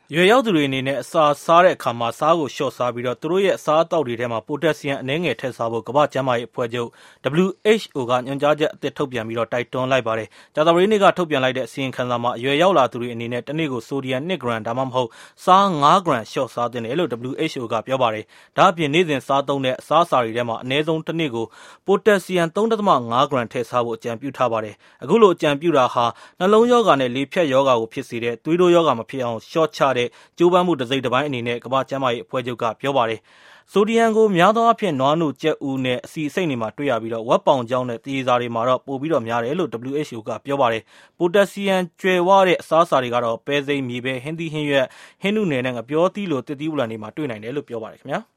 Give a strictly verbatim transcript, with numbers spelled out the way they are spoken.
ရွယ်ရောက်သူတွေအနေနဲ့အစာစားတဲ့အခါမှာစားကိုလျှော့စားပြီးတော့သူတို့ရဲ့အစားအသောက်တွေထဲမှာပိုတက်ဆီယမ်အနည်းငယ်ထည့်စားဖို့ကမ္ဘာ့ကျန်းမာရေးအဖွဲ့ချုပ် W H O ကညွှန်ကြားချက်အသစ်ထုတ်ပြန်ပြီးတော့တိုက်တွန်းလိုက်ပါတယ်။ကြာသပတေးနေ့ကထုတ်ပြန်လိုက်တဲ့အစီရင်ခံစာမှာအရွယ်ရောက်လာသူတွေအနေနဲ့တစ်နေ့ကိုဆိုဒီယမ်နှစ်ဂရမ်ဒါမှမဟုတ်ဆားငါးဂရမ်လျှော့စားသင့်တယ်လို့ W H O ကပြောပါတယ်။ဒါ့အပြင်နေ့စဉ်စားသုံးတဲ့အစားအစာတွေထဲမှာအနည်းဆုံးတစ်နေ့ကိုပိုတက်ဆီယမ် သုံးဒသမ ငါးဂရမ်ထည့်စားဖို့အကြံပြုထားပါတယ်။အခုလိုအကြံပြုတာဟာနှလုံးရောဂါနဲ့လေဖြတ်ရောဂါကိုဖြစ်စေတဲ့သွေးတိုးရောဂါမဖြစ်အောင်လျှော့ချတဲ့ကြိုးပမ်းမှုတစ်စိတ်တစ်ပိုင်းအနေနဲ့ကမ္ဘာ့ကျန်းမာရေးအဖွဲ့ချုပ်ကပြောပါတယ်။ဆိုဒီယမ်ကိုများသောအားဖြင့်နွားနို့ကြက်ဥနဲ့အစီအစိမ်တွေမှာတွေ့ရပြီးတော့ဝက်ပေါင်ကြောင်းနဲ့တရေစာတွေမှာတော့ပိုပြီးတော့များတယ်လို့ W H O ကပြောပါတယ်။ပိုတက်ဆီယမ်ကျွယ်ဝတဲ့အစားအစာတွေကတော့ပဲစိမ်းမြေပဲဟင်းသီးဟင်းရွက်ဟင်းနုနယ်နဲ့ငပြောသီးလိုသစ်သီးဝလံတွေမှာတွေ့နိုင်တယ်လို့ပြောပါတယ်ခင်ဗျာ။